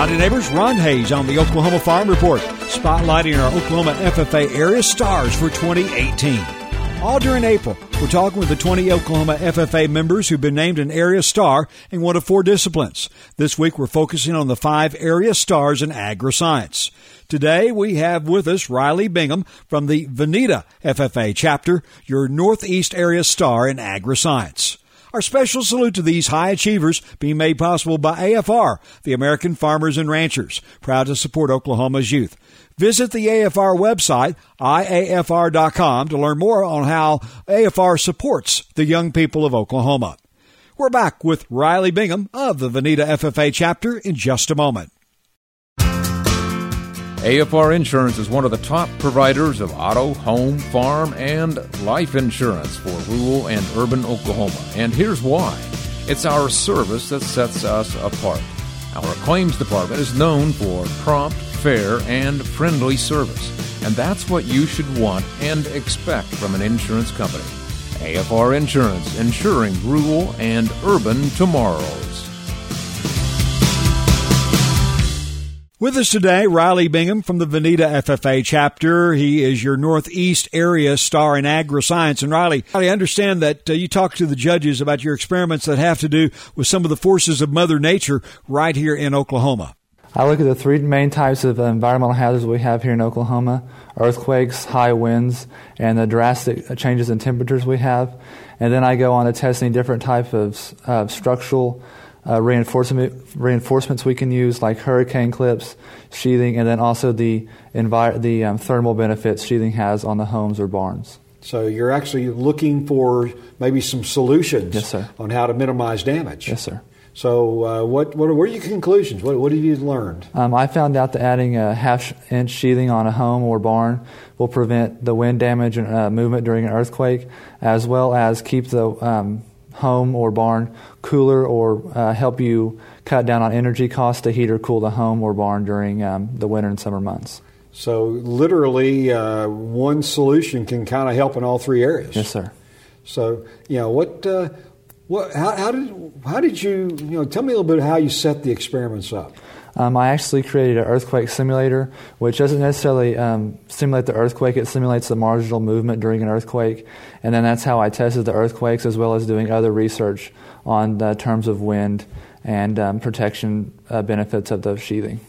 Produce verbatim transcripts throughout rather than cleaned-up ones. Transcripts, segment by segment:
Howdy neighbors, Ron Hayes on the Oklahoma Farm Report, spotlighting our Oklahoma F F A area stars for twenty eighteen. All during April, we're talking with the twenty Oklahoma F F A members who've been named an area star in one of four disciplines. This week, we're focusing on the five area stars in agri-science. Today, we have with us Riley Bingham from the Veneta F F A chapter, your Northeast area star in agri-science. Our special salute to these high achievers being made possible by A F R, the American Farmers and Ranchers, proud to support Oklahoma's youth. Visit the A F R website, I A F R dot com, to learn more on how A F R supports the young people of Oklahoma. We're back with Riley Bingham of the Veneta F F A chapter in just a moment. A F R Insurance is one of the top providers of auto, home, farm, and life insurance for rural and urban Oklahoma. And here's why. It's our service that sets us apart. Our claims department is known for prompt, fair, and friendly service. And that's what you should want and expect from an insurance company. A F R Insurance, insuring rural and urban tomorrows. With us today, Riley Bingham from the Veneta F F A chapter. He is your Northeast area star in agri-science. And Riley, I understand that uh, you talked to the judges about your experiments that have to do with some of the forces of Mother Nature right here in Oklahoma. I look at the three main types of environmental hazards we have here in Oklahoma: earthquakes, high winds, and the drastic changes in temperatures we have. And then I go on to testing different types of uh, structural Uh, reinforcement reinforcements we can use, like hurricane clips, sheathing, and then also the envi- the um, thermal benefits sheathing has on the homes or barns. So you're actually looking for maybe some solutions, yes, sir, on how to minimize damage. Yes, sir. So uh, what, what what are your conclusions? What, what have you learned? Um, I found out that adding a half-inch sheathing on a home or barn will prevent the wind damage and uh, movement during an earthquake, as well as keep the um, home or barn cooler, or uh, help you cut down on energy costs to heat or cool the home or barn during um, the winter and summer months. So literally uh, one solution can kind of help in all three areas. Yes, sir. So, you know, what, uh, what, how, how did, how did you, you know, tell me a little bit how you set the experiments up. Um, I actually created an earthquake simulator, which doesn't necessarily um, simulate the earthquake. It simulates the marginal movement during an earthquake. And then that's how I tested the earthquakes, as well as doing other research on the terms of wind and um, protection uh, benefits of the sheathing.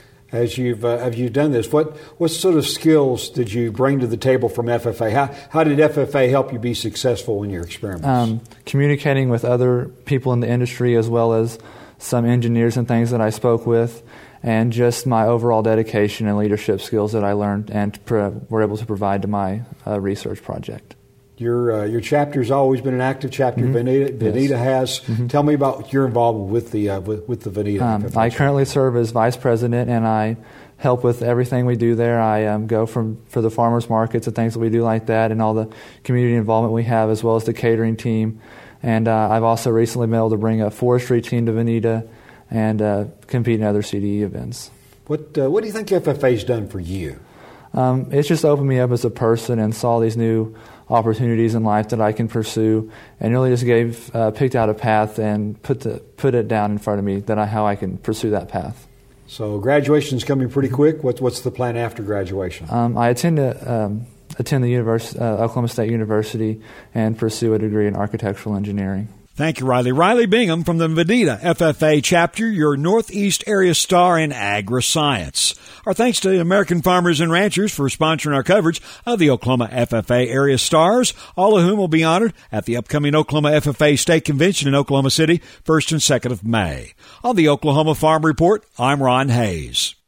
As you've uh, have you done this, what what sort of skills did you bring to the table from F F A? How how did F F A help you be successful in your experiments? Um, communicating with other people in the industry, as well as some engineers and things that I spoke with, and just my overall dedication and leadership skills that I learned and pro- were able to provide to my uh, research project. Your uh, your chapter's always been an active chapter. Mm-hmm. Veneta, Veneta yes. has. Mm-hmm. Tell me about your involvement with the uh, with, with the Veneta. Um, I currently serve as vice president, and I help with everything we do there. I um, go from for the farmers markets and things that we do like that, and all the community involvement we have, as well as the catering team. And uh, I've also recently been able to bring a forestry team to Veneta and uh, compete in other C D E events. What uh, What do you think F F A's done for you? Um, it's just opened me up as a person and saw these new opportunities in life that I can pursue, and really just gave uh, picked out a path and put the, put it down in front of me that I, how I can pursue that path. So graduation's coming pretty quick. What's what's the plan after graduation? Um, I intend to um, attend the univers- uh, Oklahoma State University and pursue a degree in architectural engineering. Thank you, Riley. Riley Bingham from the Veneta F F A chapter, your Northeast area star in agri-science. Our thanks to American Farmers and Ranchers for sponsoring our coverage of the Oklahoma F F A area stars, all of whom will be honored at the upcoming Oklahoma F F A State Convention in Oklahoma City, first and second of May. On the Oklahoma Farm Report, I'm Ron Hayes.